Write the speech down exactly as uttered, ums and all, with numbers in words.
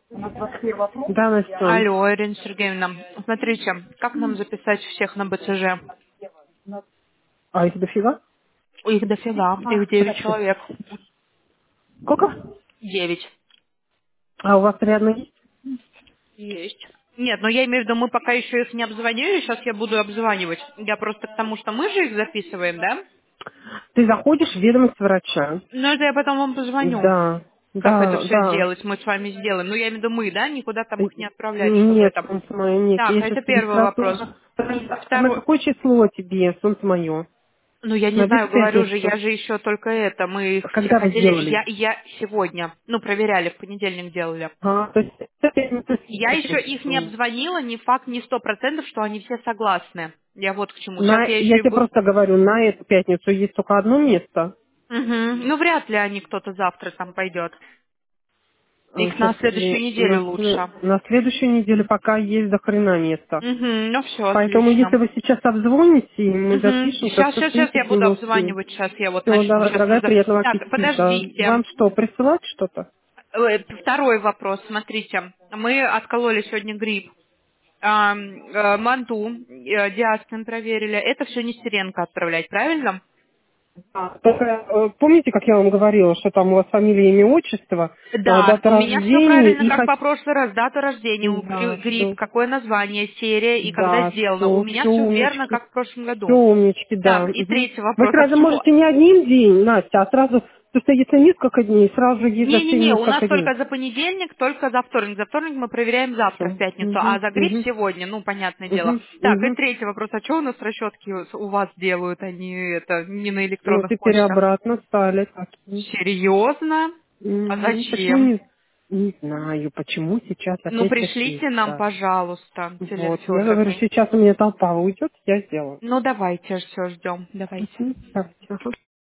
Да, Настя. Алло, Ирина Сергеевна, смотрите, как нам записать всех на БЦЖ? А, их дофига? Их дофига, А, их девять подожди. человек. Сколько? Девять. А у вас рядом есть? Есть. Нет, но я имею в виду, мы пока еще их не обзвонили, сейчас я буду обзванивать. Я просто к тому, что мы же их записываем, да? Ты заходишь в ведомость врача. Ну, это я потом вам позвоню. Да, Как это да, все да. сделать, мы с вами сделаем. Ну, я имею в виду мы, да? Никуда там Э, их не отправлять, чтобы Нет, это... солнце мое, нет. Так, Я сейчас это первый вопрос. регистратура. А на Второй... какое число тебе, солнце мое? Ну, я не На знаю, эту говорю же, пятницу. я же еще только это, мы их А все когда вы хотели, сделали? я, я сегодня, ну, проверяли, в понедельник делали. А, то есть это пятница Я еще их не следующая. обзвонила, не факт, не сто процентов, что они все согласны. Я вот к чему. Сейчас На, я еще я и... тебе бу- просто говорю, на эту пятницу есть только одно место. Мгм. Ну, вряд ли они кто-то завтра там пойдет. Их на Сейчас, следующую на, неделю сле- лучше. на следующую неделю пока есть до хрена места. Угу, ну все, Поэтому, если отлично. вы сейчас обзвоните, и мы Угу. запишем, то Сейчас, все, в сейчас, сейчас я принципе, буду мы успеем. обзванивать, сейчас я вот Все, начну, сейчас дорогая, нужно... приятного Так, аппетита. подождите. Вам что, присылать что-то? Э, Второй вопрос, смотрите. Мы откололи сегодня грипп. Ам, э, Манту, э, диастин проверили. Это все Нестеренко отправлять, правильно? А, только, э, помните, как я вам говорила, что там у вас фамилия, имя, отчество, э, Да, дата у меня все рождения правильно, и как хоть... по прошлый раз. Дата рождения, у- гри- Да, грипп, все, какое название, серия и когда да, сделано. У все, меня все все верно, умнички. как в прошлом Все году. умнички, да. Так, и Мгм. третий Вы вопрос. А сразу почему... можете не один день, Настя, а сразу, потому что если несколько дней, сразу есть за все Не-не-не, у нас несколько дней. только за понедельник, только за вторник. За вторник мы проверяем завтра, в Все. пятницу, а Угу, за грипп угу, сегодня, ну, понятное дело. угу, Так, и угу. третий вопрос. А что у нас расчетки у вас делают, они это не на Ну, электронных теперь почтах? обратно стали такие. Серьезно? А Мгм. Почему зачем? не... Не знаю, почему сейчас Ну, опять пришлите нам, такие-то. пожалуйста, Елена Вот, я говорю, Федоровна. сейчас у меня толпа уйдет, я сделаю. Ну, давайте, все ждем. Давайте. Мгм. Так, ага.